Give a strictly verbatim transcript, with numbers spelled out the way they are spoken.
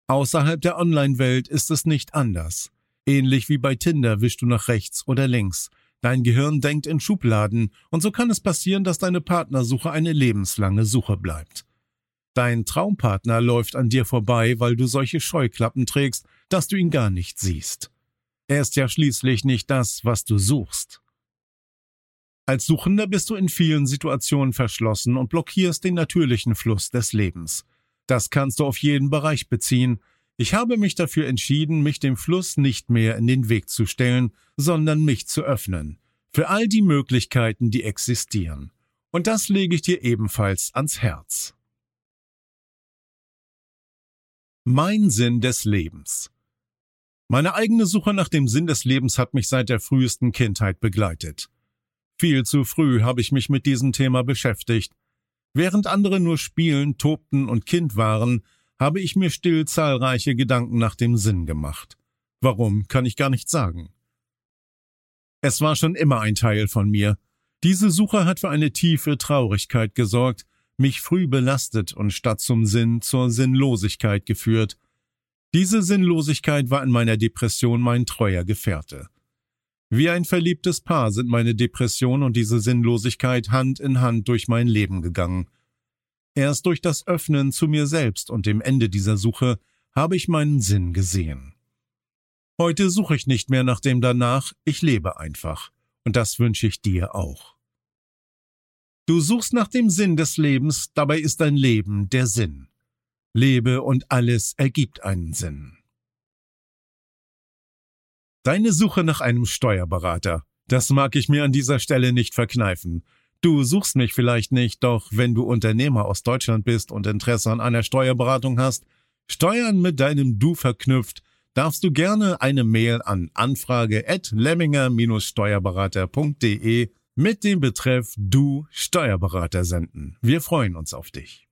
Außerhalb der Online-Welt ist es nicht anders. Ähnlich wie bei Tinder wischst du nach rechts oder links. Dein Gehirn denkt in Schubladen und so kann es passieren, dass deine Partnersuche eine lebenslange Suche bleibt. Dein Traumpartner läuft an dir vorbei, weil du solche Scheuklappen trägst, dass du ihn gar nicht siehst. Er ist ja schließlich nicht das, was du suchst. Als Suchender bist du in vielen Situationen verschlossen und blockierst den natürlichen Fluss des Lebens. Das kannst du auf jeden Bereich beziehen. Ich habe mich dafür entschieden, mich dem Fluss nicht mehr in den Weg zu stellen, sondern mich zu öffnen. Für all die Möglichkeiten, die existieren. Und das lege ich dir ebenfalls ans Herz. Mein Sinn des Lebens. Meine eigene Suche nach dem Sinn des Lebens hat mich seit der frühesten Kindheit begleitet. Viel zu früh habe ich mich mit diesem Thema beschäftigt. Während andere nur spielen, tobten und Kind waren, habe ich mir still zahlreiche Gedanken nach dem Sinn gemacht. Warum, kann ich gar nicht sagen. Es war schon immer ein Teil von mir. Diese Suche hat für eine tiefe Traurigkeit gesorgt, mich früh belastet und statt zum Sinn zur Sinnlosigkeit geführt. Diese Sinnlosigkeit war in meiner Depression mein treuer Gefährte. Wie ein verliebtes Paar sind meine Depression und diese Sinnlosigkeit Hand in Hand durch mein Leben gegangen. Erst durch das Öffnen zu mir selbst und dem Ende dieser Suche habe ich meinen Sinn gesehen. Heute suche ich nicht mehr nach dem Danach, ich lebe einfach. Und das wünsche ich dir auch. Du suchst nach dem Sinn des Lebens, dabei ist dein Leben der Sinn. Lebe und alles ergibt einen Sinn. Deine Suche nach einem Steuerberater. Das mag ich mir an dieser Stelle nicht verkneifen. Du suchst mich vielleicht nicht, doch wenn du Unternehmer aus Deutschland bist und Interesse an einer Steuerberatung hast, Steuern mit deinem Du verknüpft, darfst du gerne eine Mail an anfrage at lemminger Steuerberater punkt de mit dem Betreff Du Steuerberater senden. Wir freuen uns auf dich.